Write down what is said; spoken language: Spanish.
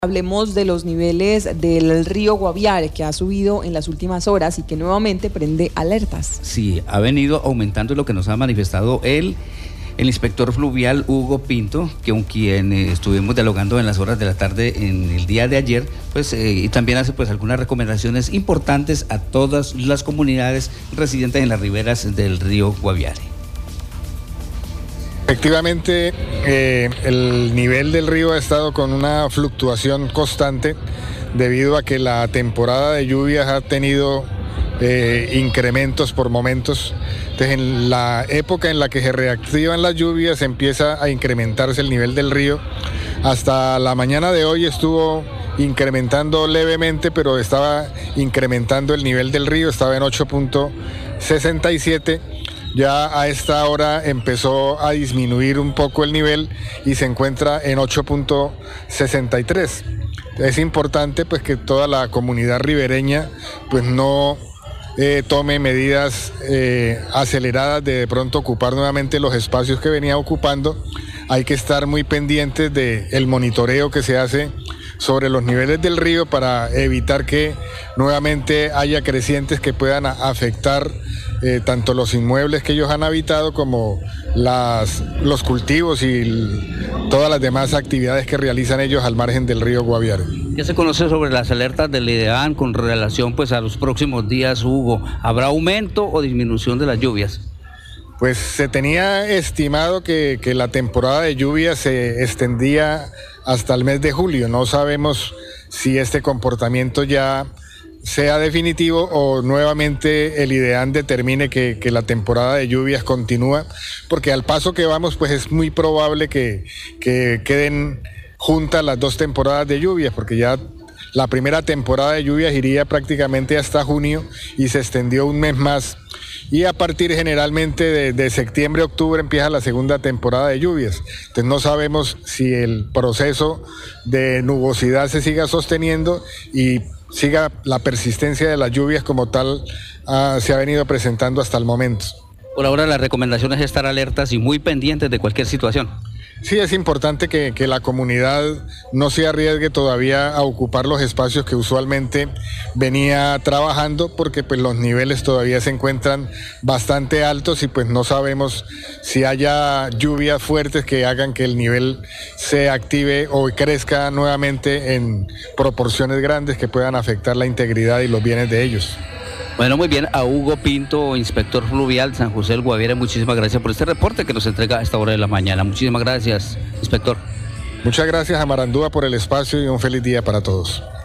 Hablemos de los niveles del río Guaviare, que ha subido en las últimas horas y que nuevamente prende alertas. Sí, ha venido aumentando lo que nos ha manifestado el inspector fluvial Hugo Pinto, con quien estuvimos dialogando en las horas de la tarde en el día de ayer, y también hace algunas recomendaciones importantes a todas las comunidades residentes en las riberas del río Guaviare. Efectivamente, el nivel del río ha estado con una fluctuación constante debido a que la temporada de lluvias ha tenido incrementos por momentos. Entonces, en la época en la que se reactivan las lluvias empieza a incrementarse el nivel del río. Hasta la mañana de hoy estuvo incrementando levemente, pero estaba incrementando el nivel del río, estaba en 8.67. Ya a esta hora empezó a disminuir un poco el nivel y se encuentra en 8.63. Es importante que toda la comunidad ribereña no tome medidas aceleradas de pronto ocupar nuevamente los espacios que venía ocupando. Hay que estar muy pendientes del monitoreo que se hace sobre los niveles del río para evitar que nuevamente haya crecientes que puedan afectar tanto los inmuebles que ellos han habitado como los cultivos y todas las demás actividades que realizan ellos al margen del río Guaviare. ¿Qué se conoce sobre las alertas del IDEAN con relación a los próximos días, Hugo? ¿Habrá aumento o disminución de las lluvias? Pues se tenía estimado que la temporada de lluvias se extendía hasta el mes de julio. No sabemos si este comportamiento ya sea definitivo o nuevamente el IDEAN determine que la temporada de lluvias continúa, porque al paso que vamos es muy probable que queden juntas las dos temporadas de lluvias, porque ya la primera temporada de lluvias iría prácticamente hasta junio y se extendió un mes más. Y a partir generalmente de septiembre, octubre empieza la segunda temporada de lluvias. Entonces no sabemos si el proceso de nubosidad se siga sosteniendo y siga la persistencia de las lluvias como tal se ha venido presentando hasta el momento. Por ahora la recomendación es estar alertas y muy pendientes de cualquier situación. Sí, es importante que la comunidad no se arriesgue todavía a ocupar los espacios que usualmente venía trabajando, porque los niveles todavía se encuentran bastante altos y no sabemos si haya lluvias fuertes que hagan que el nivel se active o crezca nuevamente en proporciones grandes que puedan afectar la integridad y los bienes de ellos. Bueno, muy bien, a Hugo Pinto, inspector fluvial San José del Guaviare, muchísimas gracias por este reporte que nos entrega a esta hora de la mañana. Muchísimas gracias, inspector. Muchas gracias a Marandúa por el espacio y un feliz día para todos.